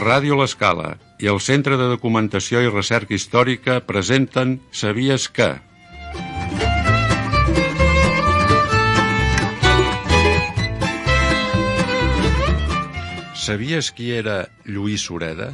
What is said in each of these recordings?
Ràdio L'Escala i el Centre de Documentació i Recerca Històrica presenten Sabies que? Sabies qui era Lluís Sureda?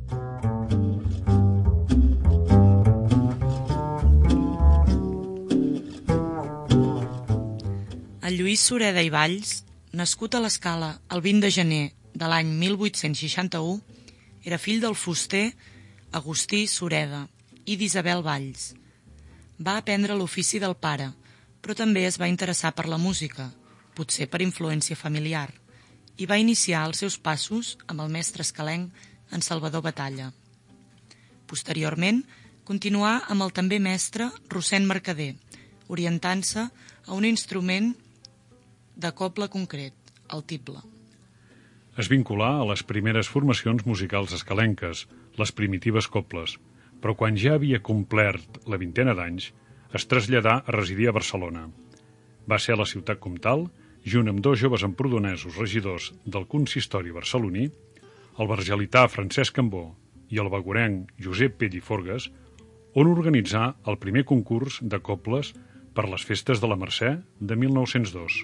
El Lluís Sureda i Valls, nascut a l'Escala el 20 de gener de l'any 1861, era fill del fuster Agustí Sureda i d'Isabel Valls. Va aprendre l'ofici del pare, però també es va interessar per la música, potser per influència familiar, i va iniciar els seus passos amb el mestre escalenc en Salvador Batalla. Posteriorment, continuà amb el també mestre Rossend Mercader, orientant-se a un instrument de coble concret, el tible. Es vinculà a les primeres formacions musicals escalenques, les primitives cobles, però quan ja havia complert la vintena d'anys, es traslladà a residir a Barcelona. Va ser a la ciutat comtal, junt amb dos joves empordonesos regidors del consistori barceloní, el vergelità Francesc Cambó i el bagorenc Josep Pell i Forgues, on organitzà el primer concurs de cobles per les festes de la Mercè de 1902.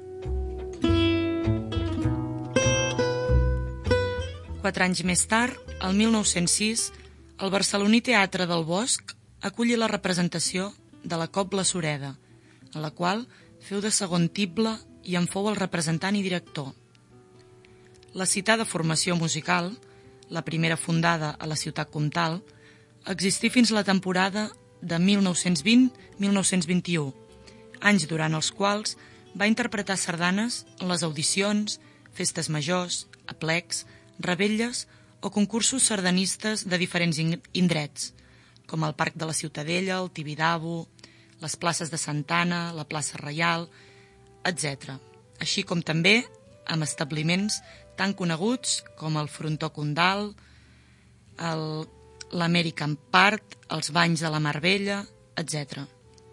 4 anys més tard, el 1906, el barceloní Teatre del Bosc aculli la representació de la Cobla Sureda, en la qual feu de segon tible i en fou el representant i director. La citada formació musical, la primera fundada a la ciutat comtal, existí fins la temporada de 1920-1921, anys durant els quals va interpretar sardanes en les audicions, festes majors, aplecs, revetlles o concursos sardanistes de diferents indrets, com el Parc de la Ciutadella, el Tibidabo, les places de Santana, la plaça Reial, etc. Així com també amb establiments tan coneguts com el Frontó Condal, l'American Park, els Banys de la Mar Vella, etc.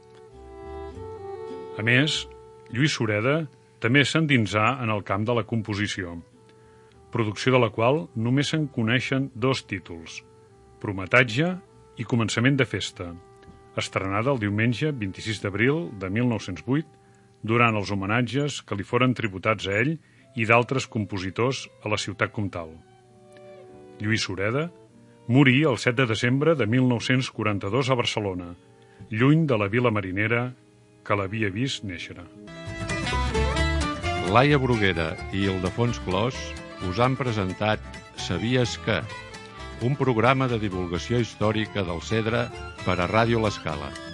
A més, Lluís Sureda també s'endinsà en el camp de la composició, producció de la qual només se'n coneixen 2 títols, Prometatge i Començament de festa, estrenada el diumenge 26 d'abril de 1908, durant els homenatges que li foren tributats a ell i d'altres compositors a la ciutat comtal. Lluís Sureda morí el 7 de desembre de 1942 a Barcelona, lluny de la vila marinera que l'havia vist néixer. Laia Bruguera i Ildefons Clos us han presentat Sabies que? Un programa de divulgació històrica del Cedre per a Ràdio L'Escala.